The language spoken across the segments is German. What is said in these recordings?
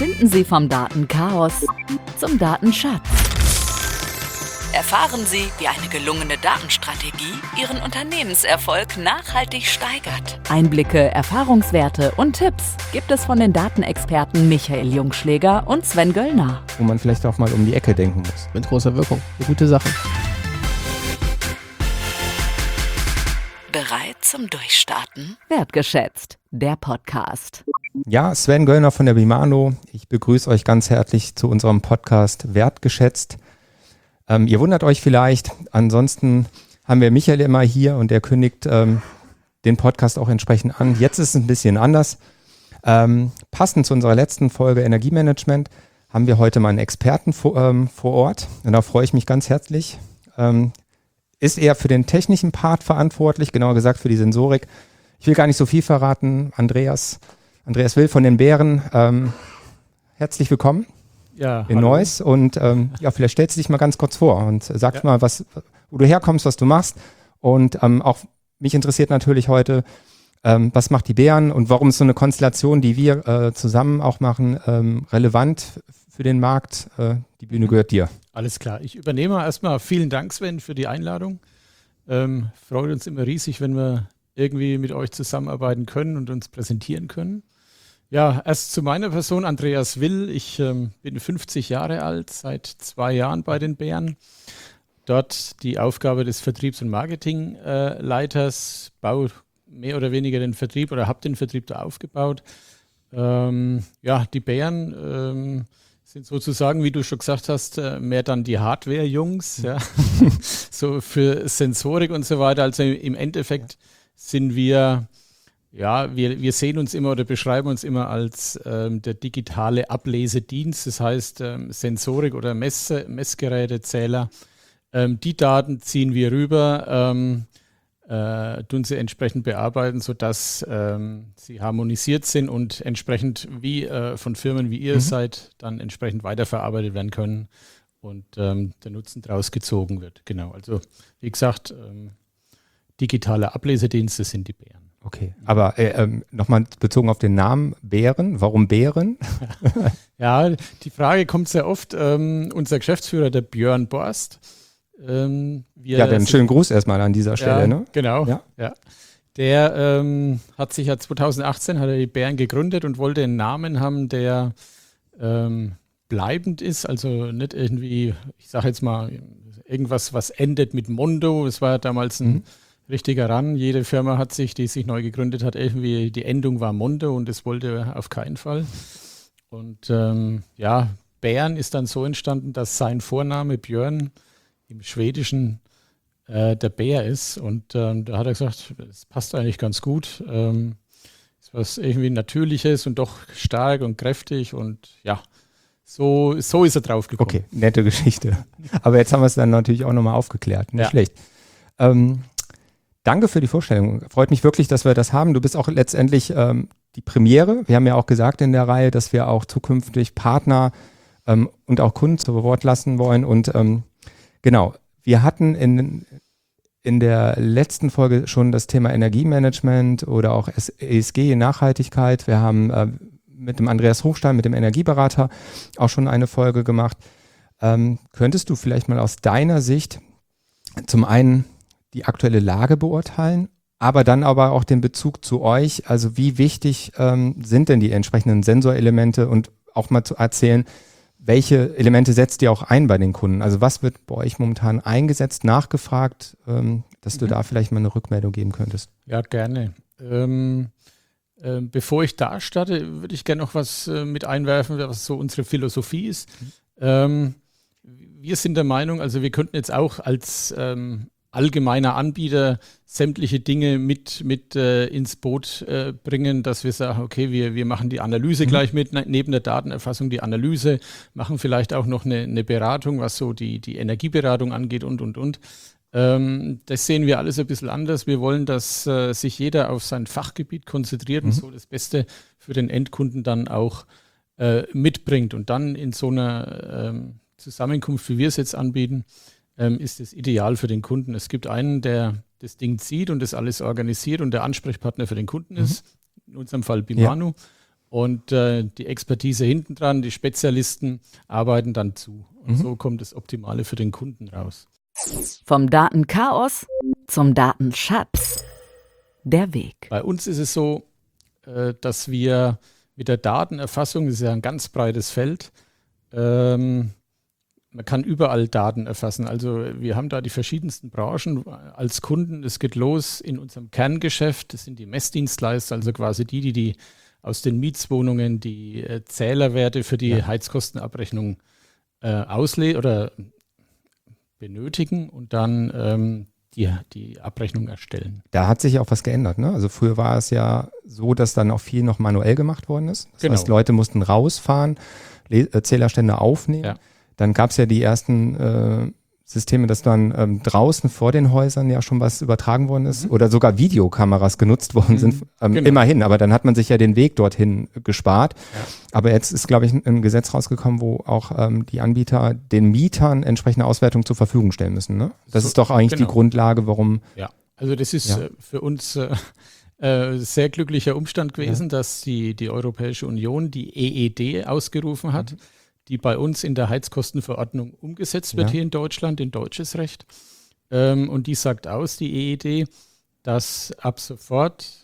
Finden Sie vom Datenchaos zum Datenschatz. Erfahren Sie, wie eine gelungene Datenstrategie Ihren Unternehmenserfolg nachhaltig steigert. Einblicke, Erfahrungswerte und Tipps gibt es von den Datenexperten Michael Jungschläger und Sven Göllner. Wo man vielleicht auch mal um die Ecke denken muss. Mit großer Wirkung. Eine gute Sache. Bereit zum Durchstarten? Wertgeschätzt, der Podcast. Ja, Sven Göllner von der Bimano. Ich begrüße euch ganz herzlich zu unserem Podcast Wertgeschätzt. Ihr wundert euch vielleicht, ansonsten haben wir Michael immer hier und er kündigt den Podcast auch entsprechend an. Jetzt ist es ein bisschen anders. Passend zu unserer letzten Folge Energiemanagement haben wir heute mal einen Experten vor Ort und da freue ich mich ganz herzlich. Ist er für den technischen Part verantwortlich, genauer gesagt für die Sensorik. Ich will gar nicht so viel verraten. Andreas Will von den Bären, herzlich willkommen. Ja, in Neuss und vielleicht stellst du dich mal ganz kurz vor und sagst mal, wo du herkommst, was du machst und auch mich interessiert natürlich heute, was macht die Bären und warum ist so eine Konstellation, die wir zusammen auch machen, relevant für den Markt. Die Bühne gehört dir. Alles klar, ich übernehme erstmal. Vielen Dank, Sven, für die Einladung. Freut uns immer riesig, wenn wir irgendwie mit euch zusammenarbeiten können und uns präsentieren können. Ja, erst zu meiner Person, Andreas Will. Ich bin 50 Jahre alt, seit 2 Jahren bei den Bären. Dort die Aufgabe des Vertriebs- und Marketingleiters, baue mehr oder weniger den Vertrieb oder habe den Vertrieb da aufgebaut. Die Bären sind sozusagen, wie du schon gesagt hast, mehr dann die Hardware-Jungs, ja. So für Sensorik und so weiter. Also im Endeffekt sind wir... Ja, wir sehen uns immer oder beschreiben uns immer als der digitale Ablesedienst, das heißt Sensorik oder Messgeräte, Zähler. Die Daten ziehen wir rüber, tun sie entsprechend bearbeiten, sodass sie harmonisiert sind und entsprechend wie von Firmen wie ihr seid, dann entsprechend weiterverarbeitet werden können und der Nutzen daraus gezogen wird. Genau, also wie gesagt, digitale Ablesedienste sind die Bären. Okay, aber nochmal bezogen auf den Namen Bären. Warum Bären? Ja, die Frage kommt sehr oft. Unser Geschäftsführer, der Björn Borst. Dann schönen Gruß erstmal an dieser Stelle. Ja, ne? Genau. Ja. Der hat sich ja 2018 hat er die Bären gegründet und wollte einen Namen haben, der bleibend ist. Also nicht irgendwie, ich sage jetzt mal, irgendwas, was endet mit Mondo. Es war ja damals ein richtiger Run. Jede Firma hat sich, die sich neu gegründet hat, irgendwie die Endung war Mondo und das wollte er auf keinen Fall. Und Bären ist dann so entstanden, dass sein Vorname Björn im Schwedischen der Bär ist. Und da hat er gesagt, das passt eigentlich ganz gut. Ist was irgendwie Natürliches und doch stark und kräftig und ja, so ist er drauf gekommen. Okay, nette Geschichte. Aber jetzt haben wir es dann natürlich auch nochmal aufgeklärt. Nicht schlecht. Danke für die Vorstellung. Freut mich wirklich, dass wir das haben. Du bist auch letztendlich die Premiere. Wir haben ja auch gesagt in der Reihe, dass wir auch zukünftig Partner und auch Kunden zu Wort lassen wollen. Und genau, wir hatten in der letzten Folge schon das Thema Energiemanagement oder auch ESG, Nachhaltigkeit. Wir haben mit dem Andreas Hochstein, mit dem Energieberater, auch schon eine Folge gemacht. Könntest du vielleicht mal aus deiner Sicht zum einen die aktuelle Lage beurteilen, aber dann aber auch den Bezug zu euch, also wie wichtig sind denn die entsprechenden Sensorelemente und auch mal zu erzählen, welche Elemente setzt ihr auch ein bei den Kunden? Also was wird bei euch momentan eingesetzt, nachgefragt, dass du da vielleicht mal eine Rückmeldung geben könntest? Ja, gerne. Bevor ich da starte, würde ich gerne noch was mit einwerfen, was so unsere Philosophie ist. Wir sind der Meinung, also wir könnten jetzt auch als allgemeiner Anbieter sämtliche Dinge mit ins Boot bringen, dass wir sagen, okay, wir machen die Analyse gleich mit, neben der Datenerfassung die Analyse, machen vielleicht auch noch eine Beratung, was so die Energieberatung angeht und. Das sehen wir alles ein bisschen anders. Wir wollen, dass sich jeder auf sein Fachgebiet konzentriert und so das Beste für den Endkunden dann auch mitbringt. Und dann in so einer Zusammenkunft, wie wir es jetzt anbieten, ist es ideal für den Kunden. Es gibt einen, der das Ding zieht und das alles organisiert und der Ansprechpartner für den Kunden ist, in unserem Fall Bimano. Und die Expertise hinten dran, die Spezialisten arbeiten dann zu. Und so kommt das Optimale für den Kunden raus. Vom Datenchaos zum Datenschatz. Der Weg. Bei uns ist es so, dass wir mit der Datenerfassung, das ist ja ein ganz breites Feld, man kann überall Daten erfassen. Also wir haben da die verschiedensten Branchen als Kunden. Es geht los in unserem Kerngeschäft. Das sind die Messdienstleister, also quasi die aus den Mietswohnungen die Zählerwerte für die Heizkostenabrechnung oder benötigen und dann die Abrechnung erstellen. Da hat sich auch was geändert, ne? Also früher war es ja so, dass dann auch viel noch manuell gemacht worden ist. Das heißt, Leute mussten rausfahren, Zählerstände aufnehmen. Ja. Dann gab es ja die ersten Systeme, dass dann draußen vor den Häusern ja schon was übertragen worden ist oder sogar Videokameras genutzt worden sind. Immerhin, aber dann hat man sich ja den Weg dorthin gespart. Ja. Aber jetzt ist, glaube ich, ein Gesetz rausgekommen, wo auch die Anbieter den Mietern entsprechende Auswertung zur Verfügung stellen müssen. Ne? Das ist doch eigentlich die Grundlage, warum... Ja, also das ist für uns sehr glücklicher Umstand gewesen, dass die Europäische Union die EED ausgerufen hat, die bei uns in der Heizkostenverordnung umgesetzt wird hier in Deutschland, in deutsches Recht. Und die sagt aus, die EED, dass ab sofort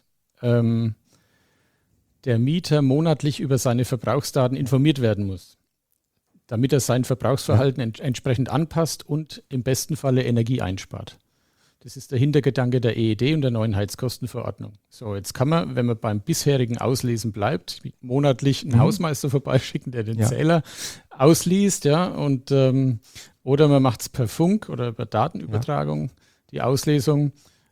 der Mieter monatlich über seine Verbrauchsdaten informiert werden muss, damit er sein Verbrauchsverhalten entsprechend anpasst und im besten Falle Energie einspart. Das ist der Hintergedanke der EED und der neuen Heizkostenverordnung. So, jetzt kann man, wenn man beim bisherigen Auslesen bleibt, monatlich einen Hausmeister vorbeischicken, der den Zähler ausliest, und oder man macht es per Funk oder per Datenübertragung, die Auslesung,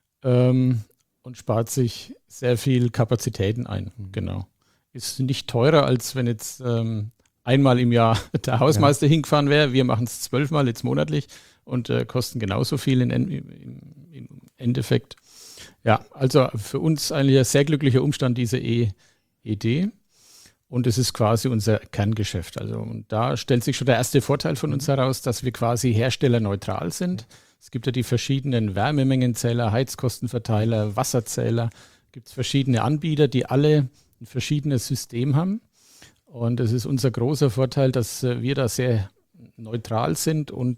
und spart sich sehr viel Kapazitäten ein. Genau. Ist nicht teurer, als wenn jetzt einmal im Jahr der Hausmeister hingefahren wäre. Wir machen es 12 Mal jetzt monatlich und kosten genauso viel im Endeffekt. Ja, also für uns eigentlich ein sehr glücklicher Umstand, diese EED. Und es ist quasi unser Kerngeschäft. Also und da stellt sich schon der erste Vorteil von uns heraus, dass wir quasi herstellerneutral sind. Es gibt ja die verschiedenen Wärmemengenzähler, Heizkostenverteiler, Wasserzähler. Gibt es verschiedene Anbieter, die alle ein verschiedenes System haben. Und es ist unser großer Vorteil, dass wir da sehr neutral sind und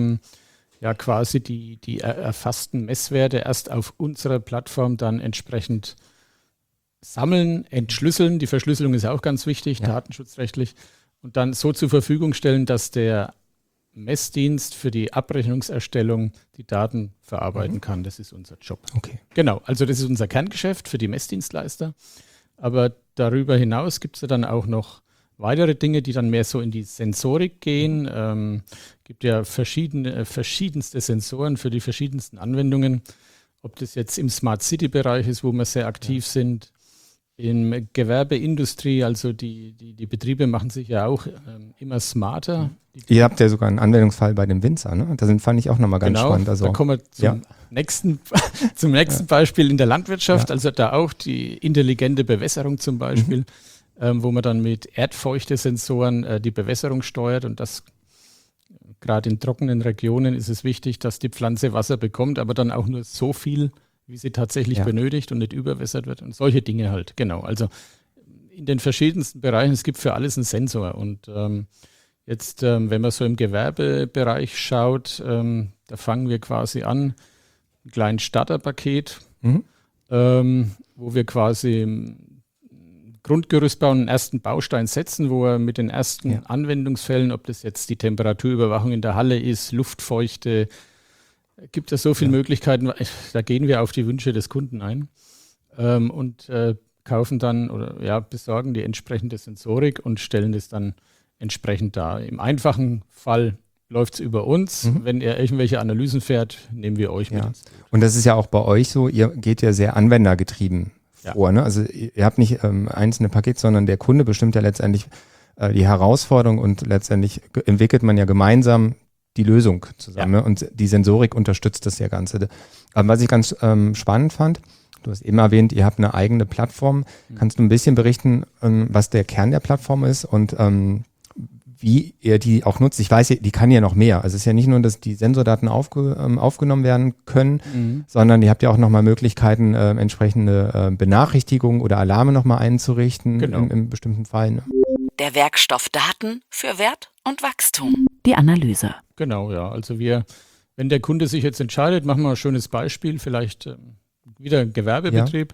quasi die erfassten Messwerte erst auf unserer Plattform dann entsprechend sammeln, entschlüsseln. Die Verschlüsselung ist auch ganz wichtig, datenschutzrechtlich. Und dann so zur Verfügung stellen, dass der Messdienst für die Abrechnungserstellung die Daten verarbeiten kann. Das ist unser Job. Okay. Genau, also das ist unser Kerngeschäft für die Messdienstleister. Aber darüber hinaus gibt es ja dann auch noch weitere Dinge, die dann mehr so in die Sensorik gehen. Gibt ja verschiedenste Sensoren für die verschiedensten Anwendungen. Ob das jetzt im Smart City-Bereich ist, wo wir sehr aktiv sind, im Gewerbeindustrie, also die Betriebe machen sich ja auch immer smarter. Ihr habt ja sogar einen Anwendungsfall bei dem Winzer, ne? Das fand ich auch nochmal ganz spannend. Also, da kommen wir zum nächsten Beispiel in der Landwirtschaft, also da auch die intelligente Bewässerung zum Beispiel, wo man dann mit Erdfeuchte-Sensoren die Bewässerung steuert und das gerade in trockenen Regionen ist es wichtig, dass die Pflanze Wasser bekommt, aber dann auch nur so viel, wie sie tatsächlich benötigt und nicht überwässert wird und solche Dinge halt, genau. Also in den verschiedensten Bereichen, es gibt für alles einen Sensor und jetzt, wenn man so im Gewerbebereich schaut, da fangen wir quasi an, ein kleines Starterpaket, wo wir quasi ein Grundgerüst bauen, einen ersten Baustein setzen, wo wir mit den ersten Anwendungsfällen, ob das jetzt die Temperaturüberwachung in der Halle ist, Luftfeuchte, gibt es so viele Möglichkeiten, da gehen wir auf die Wünsche des Kunden ein und kaufen dann oder besorgen die entsprechende Sensorik und stellen das dann entsprechend dar. Im einfachen Fall läuft es über uns. Wenn ihr irgendwelche Analysen fährt, nehmen wir euch mit. Und das ist ja auch bei euch so, ihr geht ja sehr anwendergetrieben vor. Ne? Also ihr habt nicht einzelne Pakete, sondern der Kunde bestimmt ja letztendlich die Herausforderung und letztendlich entwickelt man ja gemeinsam die Lösung zusammen. Ne? Und die Sensorik unterstützt das ja Ganze. Aber was ich ganz spannend fand, du hast eben erwähnt, ihr habt eine eigene Plattform. Kannst du ein bisschen berichten, was der Kern der Plattform ist und wie ihr die auch nutzt. Ich weiß, die kann ja noch mehr. Also es ist ja nicht nur, dass die Sensordaten aufgenommen werden können, sondern ihr habt ja auch nochmal Möglichkeiten, entsprechende Benachrichtigungen oder Alarme nochmal einzurichten im bestimmten Fall. Ne? Der Werkstoff Daten für Wert und Wachstum. Die Analyse. Genau, ja. Also wenn der Kunde sich jetzt entscheidet, machen wir ein schönes Beispiel, vielleicht wieder ein Gewerbebetrieb,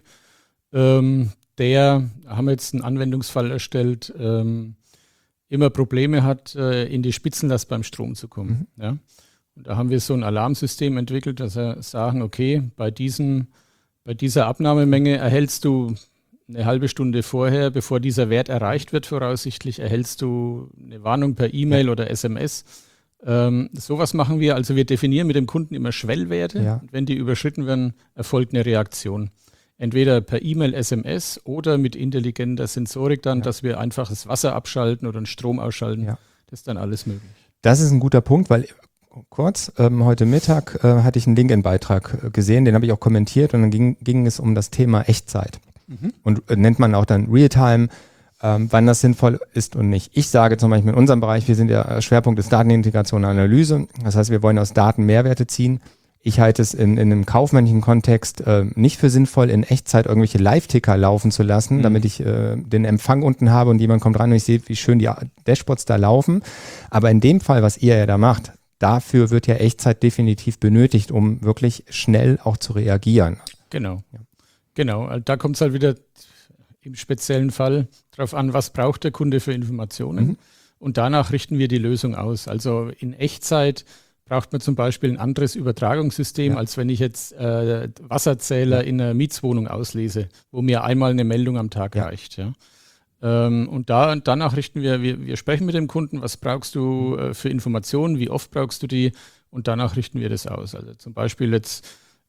der, haben wir jetzt einen Anwendungsfall erstellt, immer Probleme hat, in die Spitzenlast beim Strom zu kommen. Ja? Und da haben wir so ein Alarmsystem entwickelt, dass wir sagen, okay, bei dieser Abnahmemenge erhältst du eine halbe Stunde vorher, bevor dieser Wert erreicht wird, voraussichtlich, erhältst du eine Warnung per E-Mail oder SMS. Sowas machen wir, also wir definieren mit dem Kunden immer Schwellwerte. Ja. Und wenn die überschritten werden, erfolgt eine Reaktion. Entweder per E-Mail, SMS oder mit intelligenter Sensorik dann, dass wir einfach das Wasser abschalten oder den Strom ausschalten. Ja. Das ist dann alles möglich. Das ist ein guter Punkt, weil heute Mittag hatte ich einen LinkedIn-Beitrag gesehen, den habe ich auch kommentiert und dann ging es um das Thema Echtzeit. Und nennt man auch dann Realtime, wann das sinnvoll ist und nicht. Ich sage zum Beispiel in unserem Bereich, wir sind ja Schwerpunkt ist Datenintegration und Analyse. Das heißt, wir wollen aus Daten Mehrwerte ziehen. Ich halte es in einem kaufmännischen Kontext nicht für sinnvoll, in Echtzeit irgendwelche Live-Ticker laufen zu lassen, damit ich den Empfang unten habe und jemand kommt rein und ich sehe, wie schön die Dashboards da laufen. Aber in dem Fall, was ihr ja da macht, dafür wird ja Echtzeit definitiv benötigt, um wirklich schnell auch zu reagieren. Genau. Ja. Genau. Da kommt es halt wieder im speziellen Fall darauf an, was braucht der Kunde für Informationen. Und danach richten wir die Lösung aus. Also in Echtzeit braucht man zum Beispiel ein anderes Übertragungssystem, als wenn ich jetzt Wasserzähler in einer Mietswohnung auslese, wo mir einmal eine Meldung am Tag reicht. Ja. Und danach richten wir sprechen mit dem Kunden, was brauchst du für Informationen, wie oft brauchst du die und danach richten wir das aus. Also zum Beispiel jetzt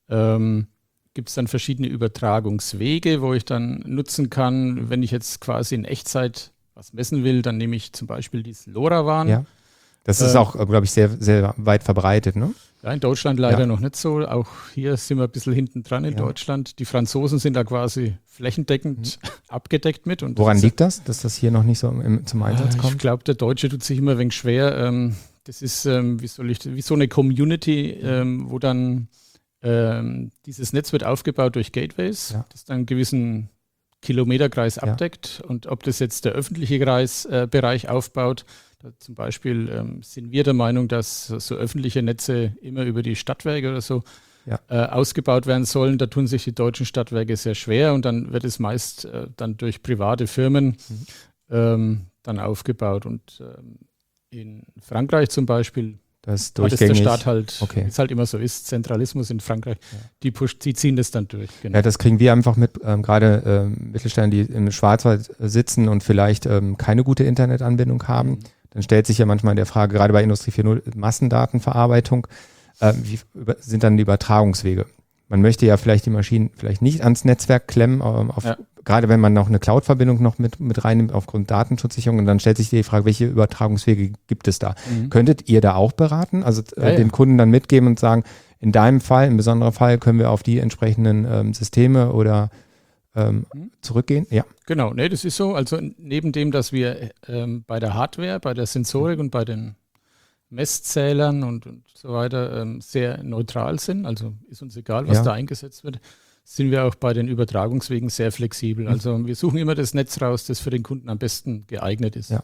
gibt es dann verschiedene Übertragungswege, wo ich dann nutzen kann, wenn ich jetzt quasi in Echtzeit was messen will, dann nehme ich zum Beispiel dieses LoRaWAN. Ja. Das ist auch, glaube ich, sehr, sehr weit verbreitet, ne? Ja, in Deutschland leider noch nicht so. Auch hier sind wir ein bisschen hinten dran in Deutschland. Die Franzosen sind da quasi flächendeckend abgedeckt mit. Und woran liegt das, dass das hier noch nicht so zum Einsatz kommt? Ich glaube, der Deutsche tut sich immer ein wenig schwer. Das ist, wie so eine Community, wo dann dieses Netz wird aufgebaut durch Gateways, das dann einen gewissen Kilometerkreis abdeckt. Und ob das jetzt der öffentliche Bereich aufbaut, zum Beispiel sind wir der Meinung, dass so öffentliche Netze immer über die Stadtwerke oder so ausgebaut werden sollen. Da tun sich die deutschen Stadtwerke sehr schwer und dann wird es meist dann durch private Firmen dann aufgebaut. Und in Frankreich zum Beispiel das ist der Staat halt, wie es halt immer so ist, Zentralismus in Frankreich, die ziehen das dann durch. Genau. Ja, das kriegen wir einfach mit, gerade Mittelständler, die im Schwarzwald sitzen und vielleicht keine gute Internetanbindung haben. Dann stellt sich ja manchmal der Frage, gerade bei Industrie 4.0 Massendatenverarbeitung, wie sind dann die Übertragungswege? Man möchte ja vielleicht die Maschinen vielleicht nicht ans Netzwerk klemmen, gerade wenn man noch eine Cloud-Verbindung noch mit reinnimmt aufgrund Datenschutzsicherung. Und dann stellt sich die Frage, welche Übertragungswege gibt es da? Könntet ihr da auch beraten? Also den Kunden dann mitgeben und sagen, in deinem Fall, im besonderen Fall, können wir auf die entsprechenden Systeme oder zurückgehen? Ja. Genau, das ist so. Also neben dem, dass wir bei der Hardware, bei der Sensorik und bei den Messzählern und so weiter sehr neutral sind, also ist uns egal, was da eingesetzt wird, sind wir auch bei den Übertragungswegen sehr flexibel. Also wir suchen immer das Netz raus, das für den Kunden am besten geeignet ist.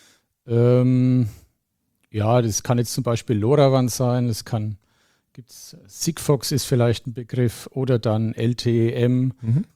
Das kann jetzt zum Beispiel LoRaWAN sein, Sigfox ist vielleicht ein Begriff oder dann LTE-M,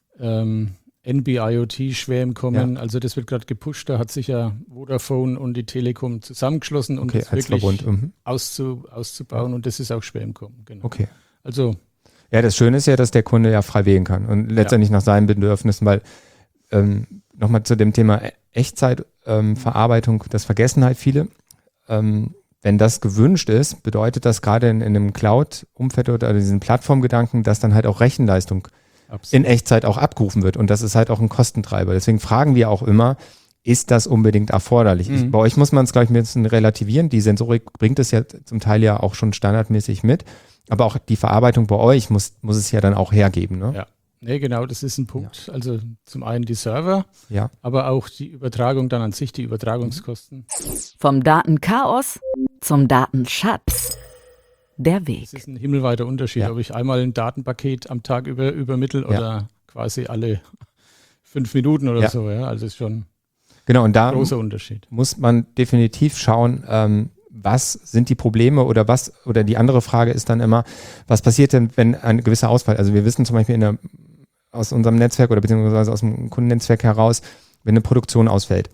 NB-IoT schwer im Kommen. Also das wird gerade gepusht, da hat sich ja Vodafone und die Telekom zusammengeschlossen, um das wirklich auszubauen und das ist auch schwer im Kommen. Genau. Okay. Also ja, das Schöne ist ja, dass der Kunde ja frei wählen kann und letztendlich nach seinen Bedürfnissen, weil nochmal zu dem Thema Echtzeitverarbeitung, das vergessen halt viele. Wenn das gewünscht ist, bedeutet das gerade in einem Cloud-Umfeld oder diesen Plattformgedanken, dass dann halt auch Rechenleistung in Echtzeit auch abgerufen wird und das ist halt auch ein Kostentreiber. Deswegen fragen wir auch immer, ist das unbedingt erforderlich? Bei euch muss man es gleich ein bisschen relativieren. Die Sensorik bringt es ja zum Teil ja auch schon standardmäßig mit. Aber auch die Verarbeitung bei euch muss es ja dann auch hergeben, ne? Ja, Nee, genau, das ist ein Punkt. Ja. Also zum einen die Server, aber auch die Übertragung dann an sich, die Übertragungskosten. Vom Datenchaos zum Datenschatz. Der Weg. Das ist ein himmelweiter Unterschied, ob ich einmal ein Datenpaket am Tag übermittle oder quasi alle 5 Minuten oder so. Ja, also ist schon genau, und da ein großer Unterschied. Muss man definitiv schauen, was sind die Probleme oder die andere Frage ist dann immer, was passiert denn, wenn ein gewisser Ausfall, also wir wissen zum Beispiel aus unserem Netzwerk oder beziehungsweise aus dem Kundennetzwerk heraus, wenn eine Produktion ausfällt.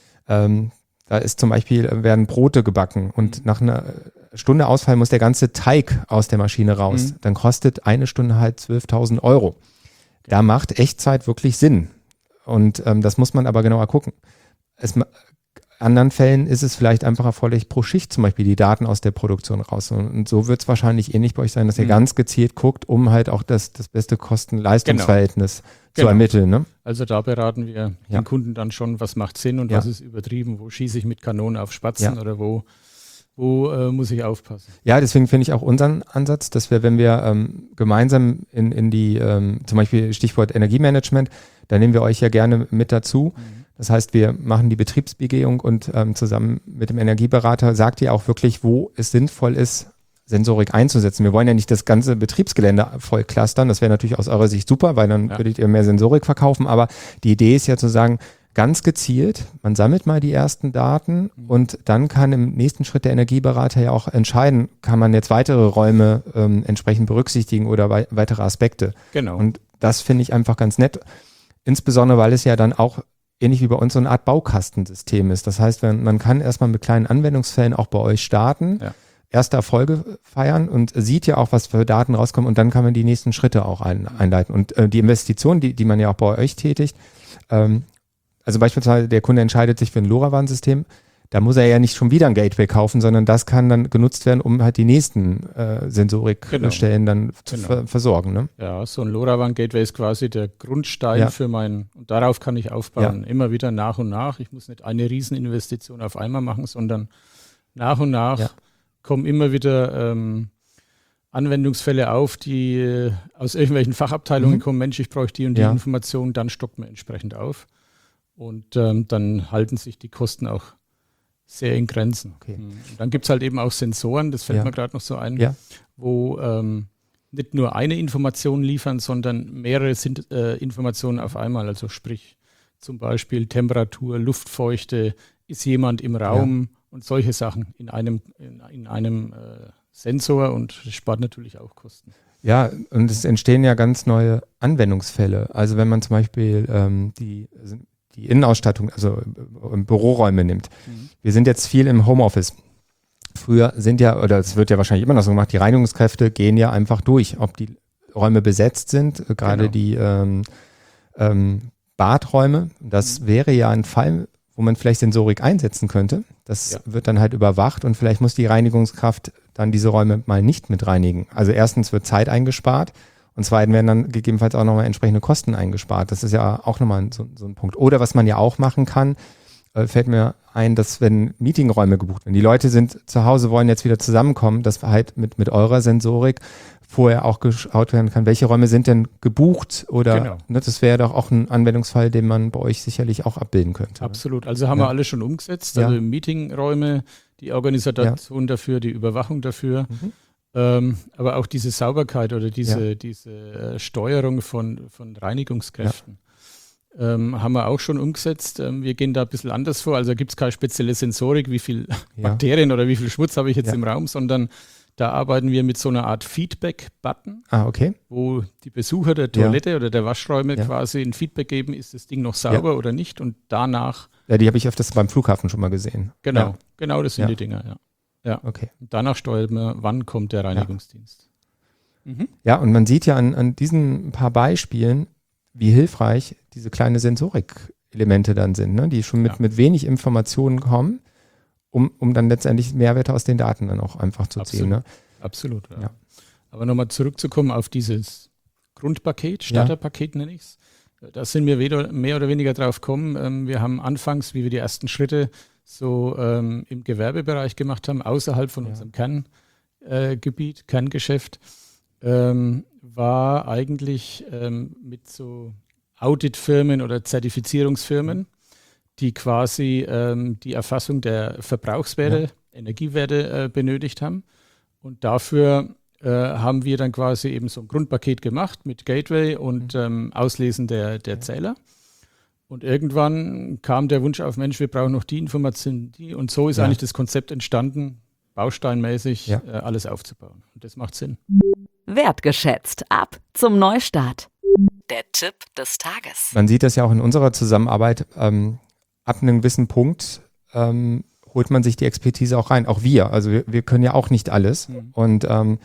Da ist zum Beispiel, werden Brote gebacken und nach einer Stunde Ausfall muss der ganze Teig aus der Maschine raus. Dann kostet eine Stunde halt 12.000 €. Da macht Echtzeit wirklich Sinn. Und das muss man aber genauer gucken. Anderen Fällen ist es vielleicht einfach erforderlich, pro Schicht zum Beispiel die Daten aus der Produktion raus. Und so wird es wahrscheinlich ähnlich bei euch sein, dass ihr ganz gezielt guckt, um halt auch das beste Kosten-Leistungs-Verhältnis zu ermitteln. Ne? Also da beraten wir den Kunden dann schon, was macht Sinn und was ist übertrieben, wo schieße ich mit Kanonen auf Spatzen oder wo muss ich aufpassen. Ja, deswegen finde ich auch unseren Ansatz, dass wir, wenn wir gemeinsam in die, zum Beispiel Stichwort Energiemanagement, da nehmen wir euch ja gerne mit dazu. Das heißt, wir machen die Betriebsbegehung und zusammen mit dem Energieberater sagt ihr auch wirklich, wo es sinnvoll ist, Sensorik einzusetzen. Wir wollen ja nicht das ganze Betriebsgelände voll clustern. Das wäre natürlich aus eurer Sicht super, weil dann würdet ihr mehr Sensorik verkaufen. Aber die Idee ist ja zu sagen, ganz gezielt, man sammelt mal die ersten Daten und dann kann im nächsten Schritt der Energieberater ja auch entscheiden, kann man jetzt weitere Räume entsprechend berücksichtigen oder weitere Aspekte. Genau. Und das finde ich einfach ganz nett. Insbesondere, weil es ja dann auch ähnlich wie bei uns so eine Art Baukastensystem ist. Das heißt, man kann erstmal mit kleinen Anwendungsfällen auch bei euch starten, erste Erfolge feiern und sieht ja auch, was für Daten rauskommen und dann kann man die nächsten Schritte auch einleiten. Und die Investitionen, die man ja auch bei euch tätigt, also beispielsweise der Kunde entscheidet sich für ein LoRaWAN-System, da muss er ja nicht schon wieder ein Gateway kaufen, sondern das kann dann genutzt werden, um halt die nächsten Sensorikstellen dann zu versorgen. Ne? Ja, so ein LoRaWAN-Gateway ist quasi der Grundstein für und darauf kann ich aufbauen, immer wieder nach und nach. Ich muss nicht eine Rieseninvestition auf einmal machen, sondern nach und nach kommen immer wieder Anwendungsfälle auf, die aus irgendwelchen Fachabteilungen kommen. Mensch, ich bräuchte die und die Informationen, dann stockt man entsprechend auf. Und dann halten sich die Kosten auch sehr in Grenzen. Okay. Und dann gibt es halt eben auch Sensoren, das fällt mir gerade noch so ein, wo nicht nur eine Information liefern, sondern mehrere Informationen auf einmal. Also sprich zum Beispiel Temperatur, Luftfeuchte, ist jemand im Raum und solche Sachen in einem Sensor und das spart natürlich auch Kosten. Ja, und es entstehen ja ganz neue Anwendungsfälle. Also wenn man zum Beispiel die Innenausstattung, also Büroräume nimmt. Wir sind jetzt viel im Homeoffice. Früher oder es wird ja wahrscheinlich immer noch so gemacht, die Reinigungskräfte gehen ja einfach durch, ob die Räume besetzt sind, gerade die Badräume. Das wäre ja ein Fall, wo man vielleicht Sensorik einsetzen könnte. Das wird dann halt überwacht und vielleicht muss die Reinigungskraft dann diese Räume mal nicht mit reinigen. Also erstens wird Zeit eingespart. Und zweitens werden dann gegebenenfalls auch nochmal entsprechende Kosten eingespart. Das ist ja auch nochmal so ein Punkt. Oder was man ja auch machen kann, fällt mir ein, dass wenn Meetingräume gebucht werden, die Leute sind zu Hause, wollen jetzt wieder zusammenkommen, dass halt mit eurer Sensorik vorher auch geschaut werden kann, welche Räume sind denn gebucht oder das wäre doch auch ein Anwendungsfall, den man bei euch sicherlich auch abbilden könnte. Absolut. Also haben wir alle schon umgesetzt. Also Meetingräume, die Organisation dafür, die Überwachung dafür. Aber auch diese Sauberkeit oder diese Steuerung von Reinigungskräften haben wir auch schon umgesetzt. Wir gehen da ein bisschen anders vor. Also gibt es keine spezielle Sensorik, wie viel Bakterien oder wie viel Schmutz habe ich jetzt im Raum, sondern da arbeiten wir mit so einer Art Feedback-Button, wo die Besucher der Toilette oder der Waschräume quasi ein Feedback geben, ist das Ding noch sauber oder nicht und danach... Ja, die habe ich öfters beim Flughafen schon mal gesehen. Genau, das sind die Dinger, Ja. Okay. Und danach steuert man, wann kommt der Reinigungsdienst. Ja, und man sieht ja an diesen paar Beispielen, wie hilfreich diese kleinen Sensorik-Elemente dann sind, ne? Die schon mit wenig Informationen kommen, um dann letztendlich Mehrwerte aus den Daten dann auch einfach zu ziehen. Ne? Absolut, ja. Aber nochmal zurückzukommen auf dieses Grundpaket, Starterpaket nenne ich es. Da sind wir mehr oder weniger drauf gekommen. Wir haben anfangs, wie wir die ersten Schritte so im Gewerbebereich gemacht haben, außerhalb von unserem Kerngebiet, Kerngeschäft, war eigentlich mit so Auditfirmen oder Zertifizierungsfirmen, die quasi die Erfassung der Verbrauchswerte, Energiewerte benötigt haben. Und dafür haben wir dann quasi eben so ein Grundpaket gemacht mit Gateway und Auslesen der Zähler. Und irgendwann kam der Wunsch auf, Mensch, wir brauchen noch die Informationen, die. Und so ist eigentlich das Konzept entstanden, bausteinmäßig alles aufzubauen. Und das macht Sinn. Wertgeschätzt. Ab zum Neustart. Der Tipp des Tages. Man sieht das ja auch in unserer Zusammenarbeit. Ab einem gewissen Punkt holt man sich die Expertise auch rein. Auch wir. Also wir können ja auch nicht alles. Und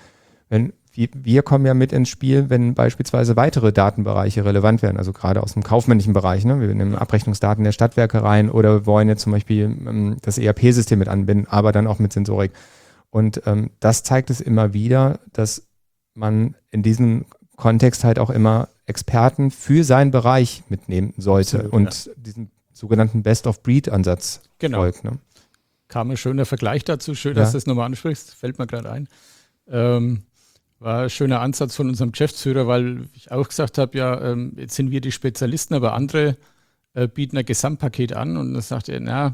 wir kommen ja mit ins Spiel, wenn beispielsweise weitere Datenbereiche relevant werden, also gerade aus dem kaufmännischen Bereich. Ne? Wir nehmen Abrechnungsdaten der Stadtwerke rein oder wir wollen jetzt zum Beispiel das ERP-System mit anbinden, aber dann auch mit Sensorik. Und das zeigt es immer wieder, dass man in diesem Kontext halt auch immer Experten für seinen Bereich mitnehmen sollte. Absolut, und diesen sogenannten Best-of-Breed-Ansatz folgt. Ne? Kam ein schöner Vergleich dazu. Schön, dass du das nochmal ansprichst. Fällt mir gerade ein. War ein schöner Ansatz von unserem Geschäftsführer, weil ich auch gesagt habe, jetzt sind wir die Spezialisten, aber andere bieten ein Gesamtpaket an. Und dann sagt er,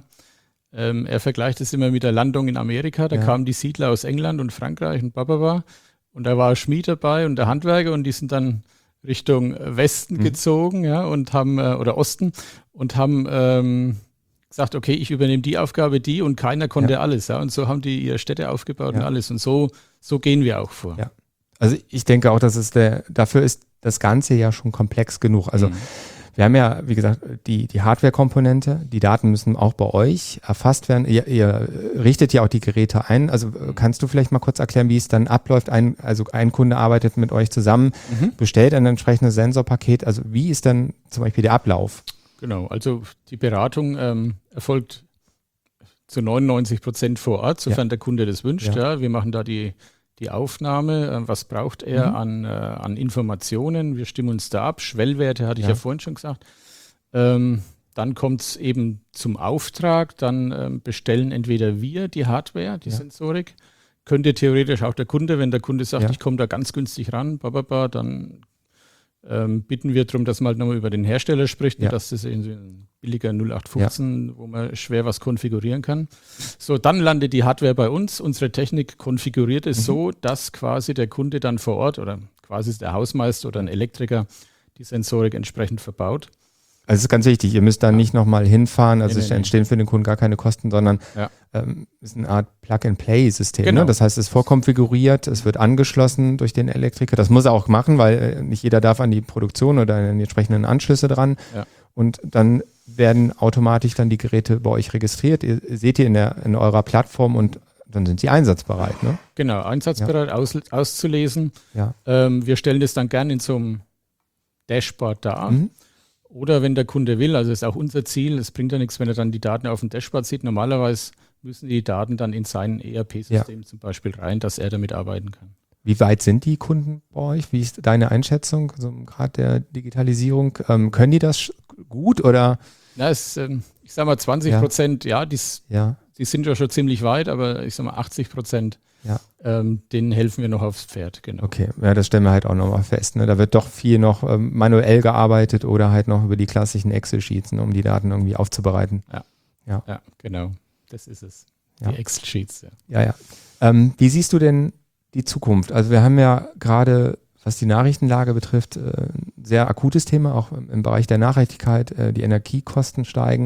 er vergleicht es immer mit der Landung in Amerika. Da kamen die Siedler aus England und Frankreich und bababa. Und da war ein Schmied dabei und der Handwerker und die sind dann Richtung Westen gezogen, und haben, oder Osten, und haben gesagt, okay, ich übernehme die Aufgabe, die, und keiner konnte alles. Ja, und so haben die ihre Städte aufgebaut und alles. Und so gehen wir auch vor. Ja. Also ich denke auch, dass dafür ist das Ganze ja schon komplex genug. Also wir haben ja, wie gesagt, die Hardware-Komponente, die Daten müssen auch bei euch erfasst werden. Ihr richtet ja auch die Geräte ein. Also kannst du vielleicht mal kurz erklären, wie es dann abläuft? Ein Kunde arbeitet mit euch zusammen, bestellt ein entsprechendes Sensorpaket. Also wie ist dann zum Beispiel der Ablauf? Genau, also die Beratung erfolgt zu 99% vor Ort, sofern der Kunde das wünscht. Ja. Wir machen da die Aufnahme, was braucht er an Informationen, wir stimmen uns da ab, Schwellwerte hatte ich ja vorhin schon gesagt. Dann kommt es eben zum Auftrag, dann bestellen entweder wir die Hardware, die Sensorik, könnte theoretisch auch der Kunde, wenn der Kunde sagt, ich komme da ganz günstig ran, dann bitten wir darum, dass man halt nochmal über den Hersteller spricht, dass das irgendwie ein billiger 0815, wo man schwer was konfigurieren kann. So, dann landet die Hardware bei uns. Unsere Technik konfiguriert es so, dass quasi der Kunde dann vor Ort oder quasi der Hausmeister oder ein Elektriker die Sensorik entsprechend verbaut. Also es ist ganz wichtig, ihr müsst da nicht nochmal hinfahren, also es entstehen für den Kunden gar keine Kosten, sondern ist eine Art Plug-and-Play-System. Genau. Ne? Das heißt, es ist vorkonfiguriert, es wird angeschlossen durch den Elektriker. Das muss er auch machen, weil nicht jeder darf an die Produktion oder an die entsprechenden Anschlüsse dran. Ja. Und dann werden automatisch dann die Geräte bei euch registriert. Ihr seht ihr in eurer Plattform und dann sind sie einsatzbereit. Ne? Genau, einsatzbereit auszulesen. Ja. Wir stellen das dann gerne in so einem Dashboard dar. Oder wenn der Kunde will, also ist auch unser Ziel, es bringt ja nichts, wenn er dann die Daten auf dem Dashboard sieht. Normalerweise müssen die Daten dann in sein ERP-System zum Beispiel rein, dass er damit arbeiten kann. Wie weit sind die Kunden bei euch? Wie ist deine Einschätzung, also gerade der Digitalisierung? Können die das gut oder? Na, ich sag mal 20%, die sind ja schon ziemlich weit, aber ich sag mal 80%. Denen helfen wir noch aufs Pferd, genau. Okay, ja, das stellen wir halt auch nochmal fest. Ne? Da wird doch viel noch manuell gearbeitet oder halt noch über die klassischen Excel-Sheets, ne, um die Daten irgendwie aufzubereiten. Ja, genau. Das ist es. Die Excel-Sheets, Ja. Wie siehst du denn die Zukunft? Also wir haben ja gerade, was die Nachrichtenlage betrifft, ein sehr akutes Thema, auch im Bereich der Nachhaltigkeit. Die Energiekosten steigen.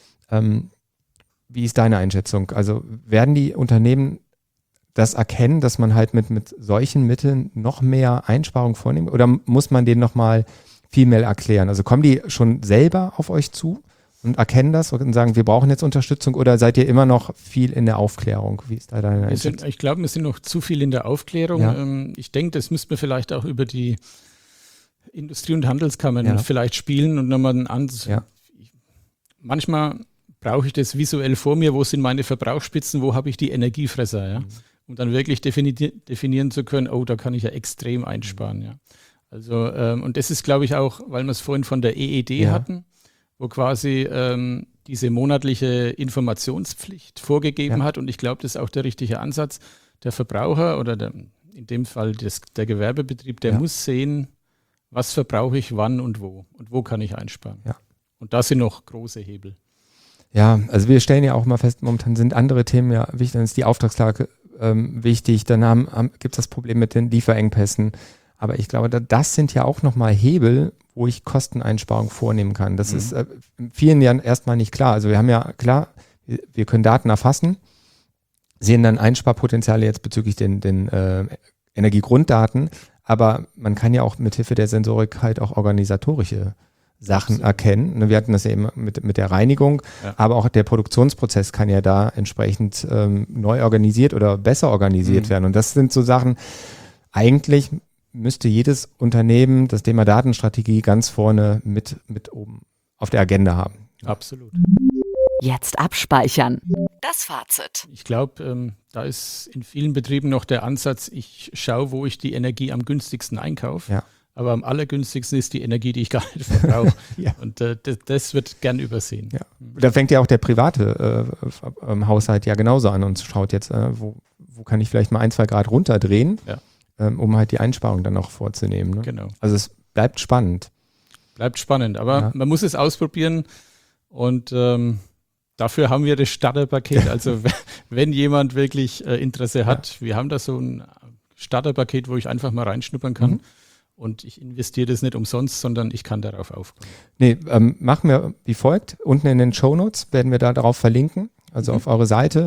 Wie ist deine Einschätzung? Also werden die Unternehmen das erkennen, dass man halt mit solchen Mitteln noch mehr Einsparungen vornimmt? Oder muss man denen nochmal viel mehr erklären? Also kommen die schon selber auf euch zu und erkennen das und sagen, wir brauchen jetzt Unterstützung, oder seid ihr immer noch viel in der Aufklärung? Wie ist da deine Einschätzung? Ich glaube, wir sind noch zu viel in der Aufklärung. Ja. Ich denke, das müsste man vielleicht auch über die Industrie- und Handelskammern vielleicht spielen und nochmal manchmal brauche ich das visuell vor mir, wo sind meine Verbrauchsspitzen, wo habe ich die Energiefresser, um dann wirklich definieren zu können, da kann ich ja extrem einsparen. Ja. Also, und das ist, glaube ich, auch, weil wir es vorhin von der EED hatten, wo quasi diese monatliche Informationspflicht vorgegeben hat, und ich glaube, das ist auch der richtige Ansatz. Der Verbraucher oder in dem Fall der Gewerbebetrieb, der muss sehen, was verbrauche ich wann und wo kann ich einsparen. Ja. Und da sind noch große Hebel. Ja, also wir stellen ja auch mal fest, momentan sind andere Themen ja wichtig, dann ist die Auftragslage wichtig, dann gibt es das Problem mit den Lieferengpässen. Aber ich glaube, das sind ja auch nochmal Hebel, wo ich Kosteneinsparungen vornehmen kann. Das ist vielen ja erstmal nicht klar. Also wir haben ja klar, wir können Daten erfassen, sehen dann Einsparpotenziale jetzt bezüglich den Energiegrunddaten, aber man kann ja auch mithilfe der Sensorik halt auch organisatorische Sachen erkennen. Wir hatten das ja eben mit der Reinigung, aber auch der Produktionsprozess kann ja da entsprechend neu organisiert oder besser organisiert werden. Und das sind so Sachen, eigentlich müsste jedes Unternehmen das Thema Datenstrategie ganz vorne mit oben auf der Agenda haben. Absolut. Jetzt abspeichern. Das Fazit. Ich glaube, da ist in vielen Betrieben noch der Ansatz, ich schaue, wo ich die Energie am günstigsten einkaufe. Ja. Aber am allergünstigsten ist die Energie, die ich gar nicht verbrauche. Und das wird gern übersehen. Ja. Da fängt ja auch der private Haushalt ja genauso an und schaut jetzt, wo kann ich vielleicht mal 1-2 Grad runterdrehen, um halt die Einsparung dann auch vorzunehmen. Ne? Genau. Also es bleibt spannend. Bleibt spannend, aber man muss es ausprobieren und dafür haben wir das Starterpaket. Also wenn jemand wirklich Interesse hat, wir haben da so ein Starterpaket, wo ich einfach mal reinschnuppern kann. Und ich investiere das nicht umsonst, sondern ich kann darauf aufbauen. Nee, machen wir wie folgt. Unten in den Shownotes werden wir da darauf verlinken, also auf eure Seite.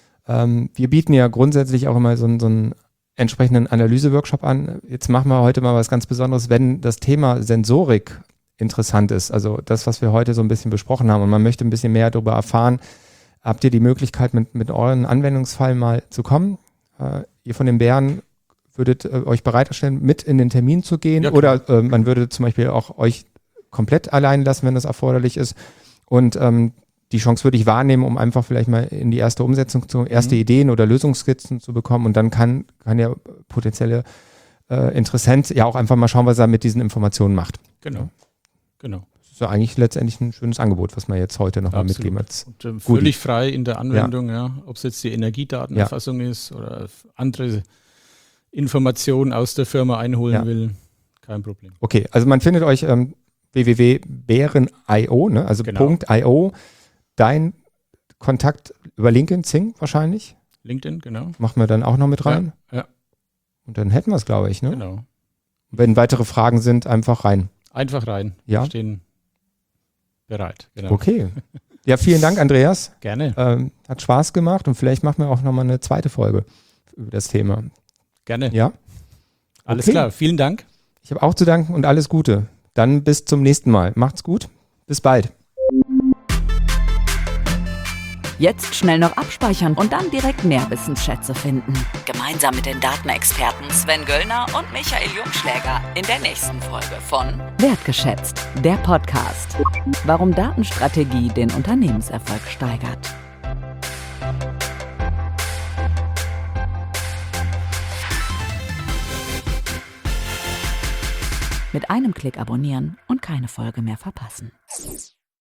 Wir bieten ja grundsätzlich auch immer so einen entsprechenden Analyse-Workshop an. Jetzt machen wir heute mal was ganz Besonderes, wenn das Thema Sensorik interessant ist, also das, was wir heute so ein bisschen besprochen haben und man möchte ein bisschen mehr darüber erfahren, habt ihr die Möglichkeit, mit euren Anwendungsfall mal zu kommen. Ihr von den Bären würdet euch bereitstellen, mit in den Termin zu gehen oder man würde zum Beispiel auch euch komplett allein lassen, wenn das erforderlich ist und die Chance würde ich wahrnehmen, um einfach vielleicht mal in die erste Umsetzung erste Ideen oder Lösungsskizzen zu bekommen und dann kann ja potenzielle Interessent ja auch einfach mal schauen, was er mit diesen Informationen macht. Genau. Das ist ja eigentlich letztendlich ein schönes Angebot, was wir jetzt heute nochmal mitgeben. Und völlig frei in der Anwendung, ob es jetzt die Energiedatenerfassung ist oder andere Informationen aus der Firma einholen will, kein Problem. Okay, also man findet euch www.bären.io, ne? Also .io, dein Kontakt über LinkedIn, Xing wahrscheinlich. LinkedIn, genau. Machen wir dann auch noch mit rein. Ja. Und dann hätten wir es, glaube ich. Ne? Genau. Wenn weitere Fragen sind, einfach rein. Einfach rein. Ja. Wir stehen bereit. Genau. Okay. Ja, vielen Dank, Andreas. Gerne. Hat Spaß gemacht und vielleicht machen wir auch nochmal eine zweite Folge über das Thema. Gerne. Ja. Alles klar. Vielen Dank. Ich habe auch zu danken und alles Gute. Dann bis zum nächsten Mal. Macht's gut. Bis bald. Jetzt schnell noch abspeichern und dann direkt mehr Wissensschätze finden. Gemeinsam mit den Datenexperten Sven Göllner und Michael Jungschläger in der nächsten Folge von Wertgeschätzt, der Podcast. Warum Datenstrategie den Unternehmenserfolg steigert. Mit einem Klick abonnieren und keine Folge mehr verpassen.